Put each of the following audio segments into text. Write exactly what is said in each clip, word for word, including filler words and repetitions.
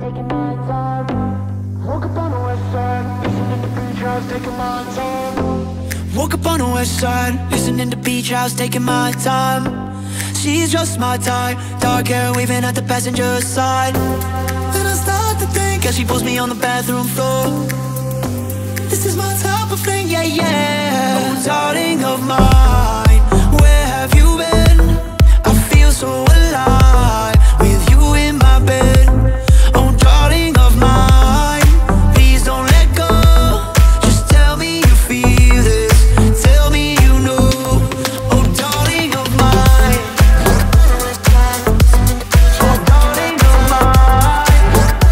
taking my time. Woke up on the west side, listening to beach house, taking my time. Woke up on the west side, listening to beach house, taking my time. She's just my type, dark hair waving at the passenger side. Then I start to think as she pulls me on the bathroom floor. This is my type of thing, yeah, yeah. Oh, darling of mine, where have you been? I feel so alive with you in my bed. Oh, darling of mine, please don't let go. Just tell me you feel this, tell me you know. Oh, darling of mine, oh, darling of mine,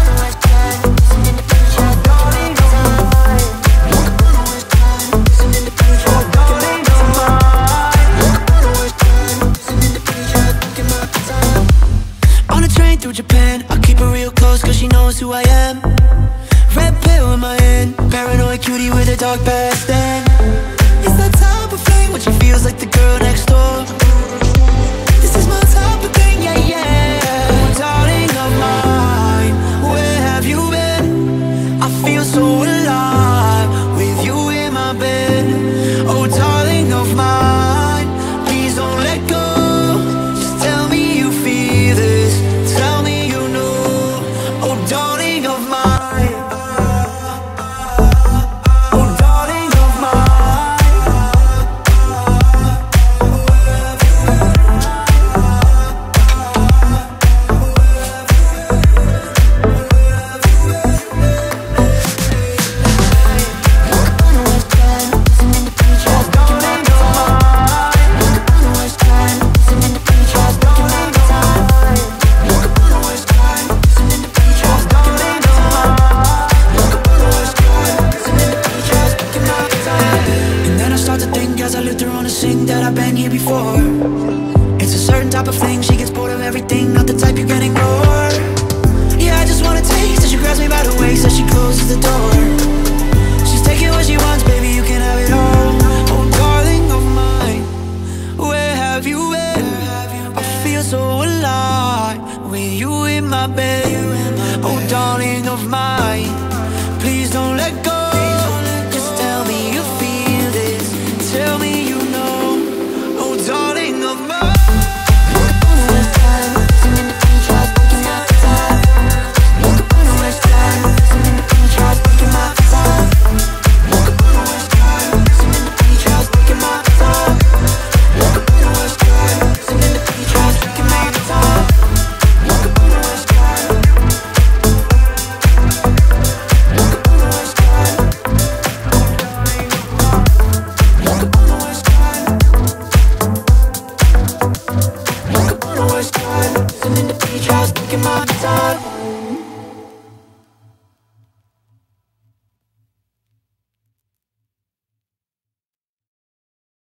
darling of mine, oh, darling of mine. On a train through Japan, I keep her real close cause she knows who I am. Red pill in my hand, paranoid cutie with a dark past. And it's that type of thing when she feels like the girl next door. This is my type of thing, yeah, yeah. Oh, darling of mine, where have you been? I feel so alive with you in my bed. Oh, darling of mine, please don't let go. Just tell me you feel this, tell me you know. Oh, darling of mine, oh, darling of mine, and then I start to think as I lift her on a sink that I've been here before. It's a certain type of thing, she gets bored of everything, not the type you can ignore. Yeah, I just wanna taste, so she grabs me by the waist as she closes the door. She's taking what she wants, baby, you can have it all. Oh, darling of mine, where have you been? I feel so alive with you in my bed. Oh, darling of mine, please don't let go. Just tell me you feel this, tell me you know. Oh, darling of mine. Sitting in the beach house, taking my time.